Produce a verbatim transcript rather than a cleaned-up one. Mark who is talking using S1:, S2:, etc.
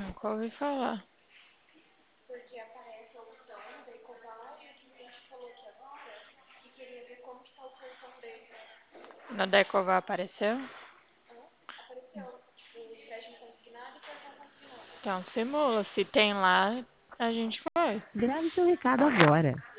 S1: Nunca ouvi falar.
S2: Porque aparece a opção Decoval e o cliente falou aqui agora que queria ver como está o cartão dele.
S1: Na Decoval apareceu?
S2: Hã? Apareceu, tipo, empréstimo consignado e cartão consignado.
S1: Então simula. Se tem lá, a gente vai.
S3: Grave seu recado agora.